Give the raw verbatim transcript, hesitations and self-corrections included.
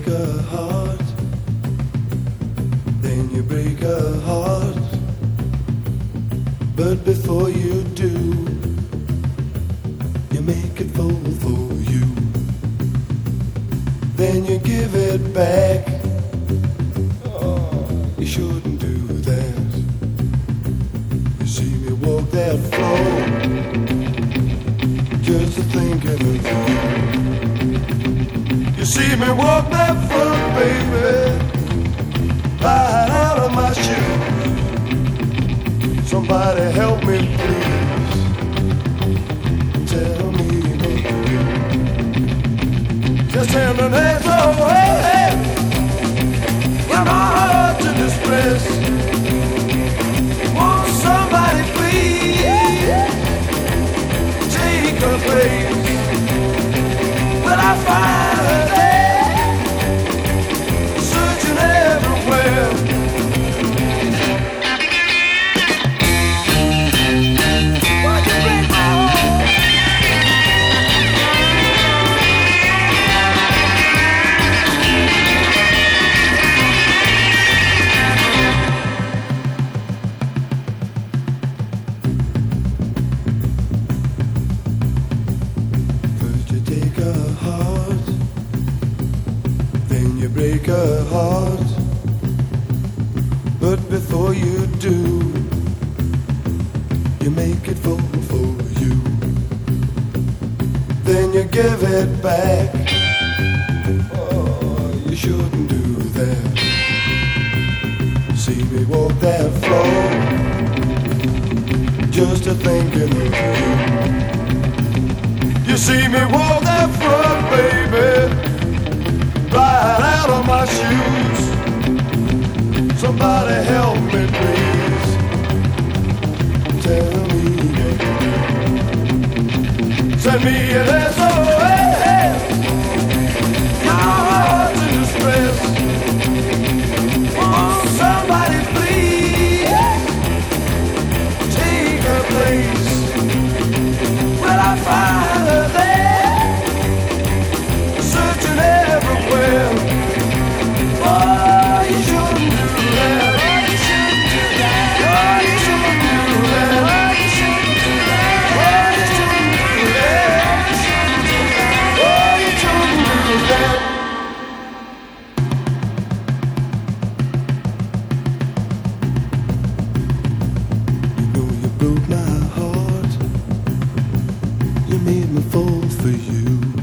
take a heart, then you break a heart. But before you do, you make it fall for you. Then you give it back. Oh, you shouldn't do that. You see me walk that floor, just thinking of you. You see me walk that floor, baby, right out of my shoes. Somebody help me, please. Tell me what to do. Just hand an hands away. You're my heart to distress. Won't somebody please take her place? Will I find her there, searching everywhere? You break a heart, but before you do, you make it fall for you. Then you give it back. Oh, you shouldn't do that. See me walk that floor, just a thinking of you. You see me walk that floor, baby, right out of my shoes. Somebody help me, please. Tell me what to do. Send me an S O S. My heart's in distress. Oh, somebody please take her place. Will I find her there, searching everywhere? Oh, you shouldn't do that. Oh, you shouldn't do that. Oh, you shouldn't do that. Oh, you shouldn't do that. Oh, you shouldn't do that. Oh, you shouldn't do that. You know you broke my heart. You made me fall for you.